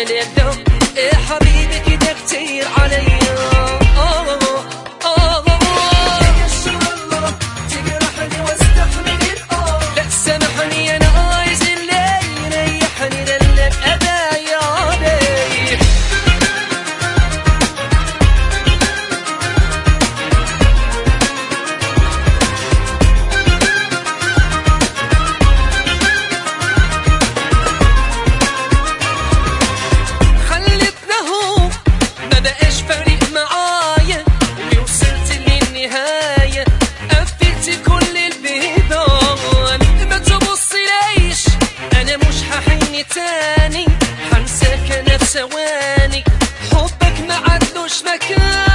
يا حبيبي كده كتير عليا. لا سامحني انا عايز اللي يريحني، ده اللي بأدايا عليه. خلتنا هو ما بقاش فارق معايا، وصلت للنهاية قفلت كل البيبان. ما تبصليش انا مش هحن تاني، هنساك انا في ثواني، حبك ما عدلوش مكان.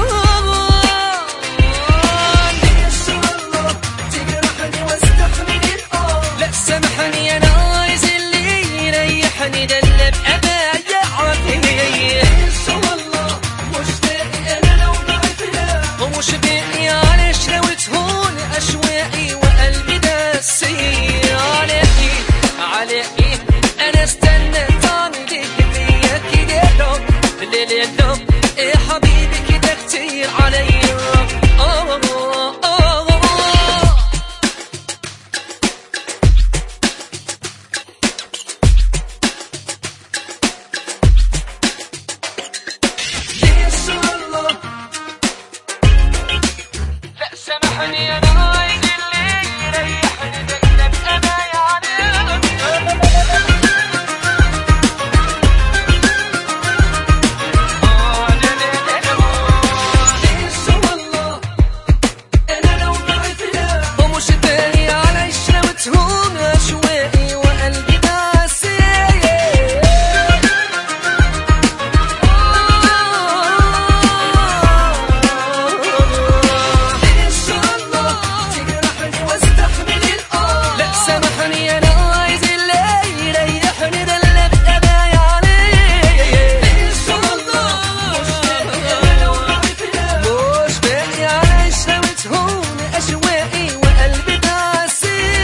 لا سامحني انا عايز اللي يريحني، ده اللي بأدايا عليه. ومش باقي على شراوتهون اشواقي وقلبي داسي عليكي. انا استنى تعملي بيا كده ليلة يا حبيبي كده كتير عليا. لا سامحني انا عايز اللي يريحني، ده اللي بأدايا عليه. ومش باقي على شراوتهم اشواقي وقلبي داسي. لا سامحني انا عايز اللي يريحني، ده اللي بأدايا عليه. مش باقي على شراوتهم اشواقي وقلبي داسي.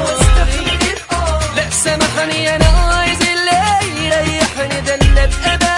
لا سامحني انا عايز اللي يريحني، ده اللي بأدايا